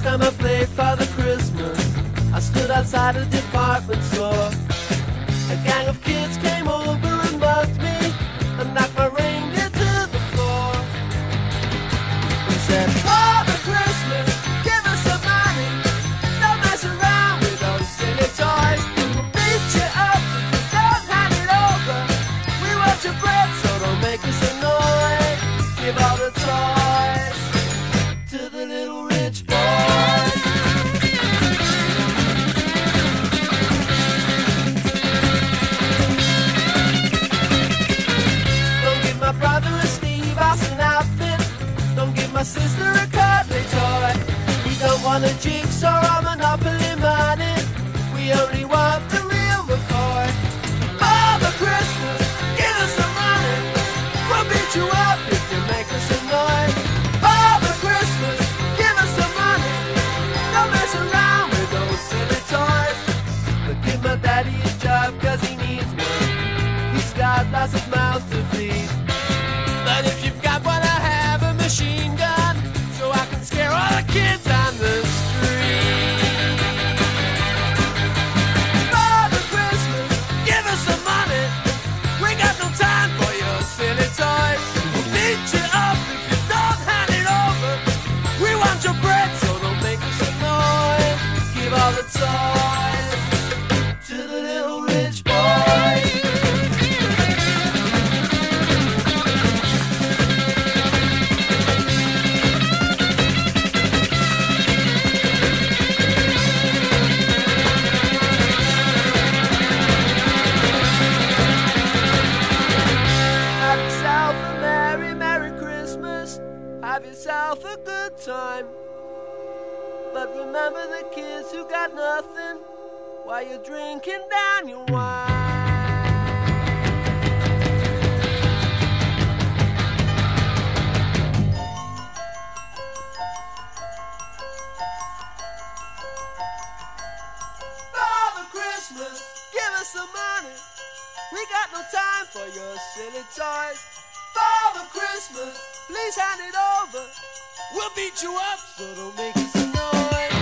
last time I played Father Christmas, I stood outside a department store. A gang of kids came over and mugged me and knocked my reindeer to the floor. We said, Father Christmas, give us some money. Don't mess around with those silly toys. We'll beat you up if you don't hand it over. We want your bread, so don't make us annoy. Give all the toys to the little rich boys. Don't give my brother a Steve Austin outfit. Don't give my sister a cuddly toy. We don't want a jigsaw or Monopoly money. We only want the real McCoy. Father Christmas, give us some money. We'll beat you up if you make us annoyed. Father Christmas, give us some money. Don't mess around with those silly toys. But give my daddy a job, cause he needs one. He's got lots of mouths to feed. But if you've got one, I have a machine gun, so I can scare all the kids on the street. Father Christmas, give us some money. We got no time for your silly toys. We'll beat you up if you don't hand it over. We want your bread, so don't make us annoyed. Give all the toys to the little rich boys. Have yourself a merry, merry Christmas. Have yourself a good time. But remember the kids who got nothing while you're drinking down your wine. Father Christmas, give us some money. We got no time for your silly toys. Father Christmas, please hand it over. We'll beat you up, so don't make us annoyed.